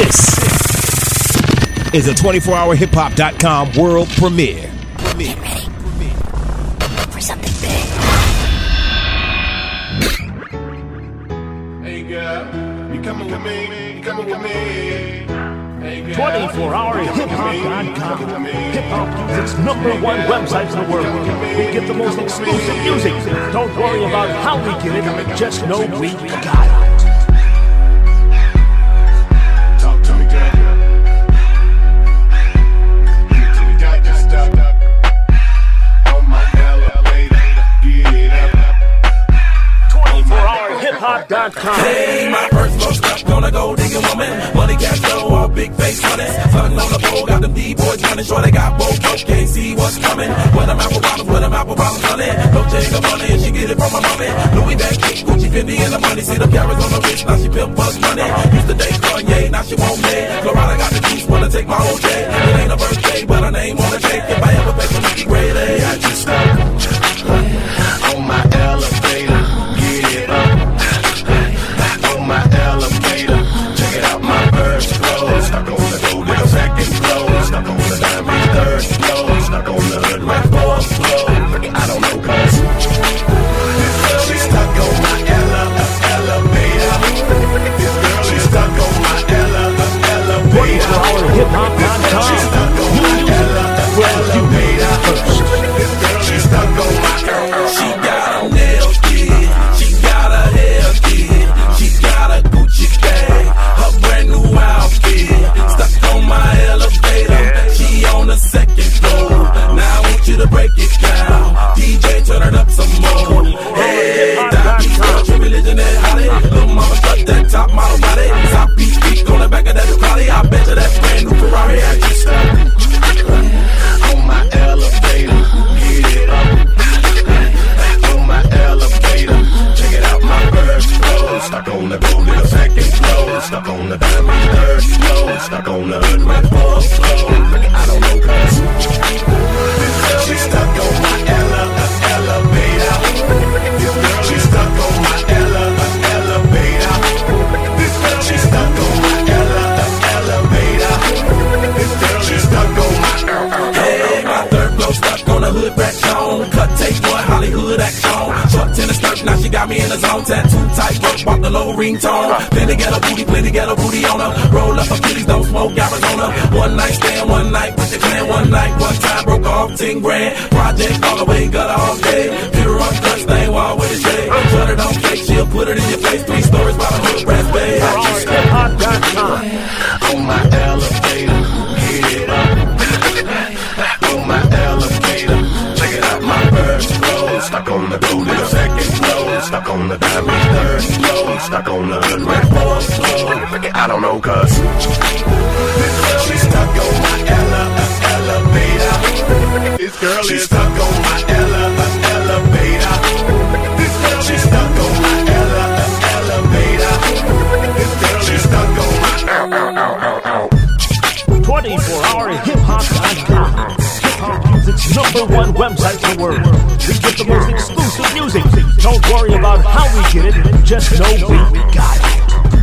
This is a 24hourhiphop.com world premiere. Get ready for something big. Hey girl, you coming with me? You coming with me? Hey girl, 24hourhiphop.com. Hip-hop music's #1 website in the world. We get the most exclusive music. Don't worry about how we get it, just know we got it. talk to me, girl. You got your stuff on my elevator. Get it up. 24hourhiphop.com. Hey, my first low stuff, gonna go digging woman. Money, cash flow, all big face money. Sun on the pole, got them D-boys running. Sure they got both folks, can't see what's coming. When I'm apple bottoms, honey. Don't take the money and she get it from my mommy. Louis back, kick, Gucci, 50 and the money. See the carrots on the wrist, now she pimp buzz money. Used to date Kanye, now she won't pay. Florida got the juice, wanna take my whole day. It ain't a birthday, but her name on the cake. If I ever pay for Mickey grade A, I just stop on my elevator. Get it up. On my elevator, check it out, my first floor. Stuck on the gold, nigga, second floor. Stuck on the diamond, third floor. Stuck on the hood, right, fourth floor. I don't know, cause she's stuck on my elevator. This girl, she's stuck on my elevator. 24hourhiphop.com. She's stuck on my elevator. This girl, she's stuck on my She got her nails did, she got her hair did, she got a Gucci bag, her brand new outfit. Stuck on my elevator, she on the second floor. Now I want you to break it down, DJ turn it up some more. Hey, Dr. Country religion and holly, little mama cut that top model body. Top beat beat on the back of that Ducati, I bet you that brand new Ferrari I just on my elevator. Get it up. On my elevator, check it out, my first floor. Stuck on the gold in the second floor. Stuck on the diamond third floor. Stuck on the hood red fourth floor. I don't know, cause she's stuck on my elevator. This girl, she's stuck on my elevator. This girl, she's stuck on my elevator. This girl, she's stuck on my Hey, my third floor stuck on the hood rat zone. Cut tape boy, Hollywood action. Short tennis skirt, now she got me in the zone. Tattoo tight, work, bought the low ringtone. Plenty get a booty on her. Roll up her kitties, don't smoke Arizona. One night stand, one night with the clan. One night, one time, broke off 10 grand. Project all the way, got all day. Pure on touch, thing, wall with a shade. Shut it on fake, she'll put it in your face. 3 stories by the hood, rat bay. On my elevator, get it up. On my elevator, check it out, my first floor. Stuck on the gold in the second floor. Stuck on the diamond third floor. Stuck on the hood red fourth floor. I don't know, cause she's stuck on my elevator. This girl is stuck on my elevator. This girl, she's stuck on my elevator. This girl, she's stuck on my 24hourhiphop.com. Hip-hop music's #1 website in the world. We get the most exclusive music. Don't worry about how we get it, just know we got it.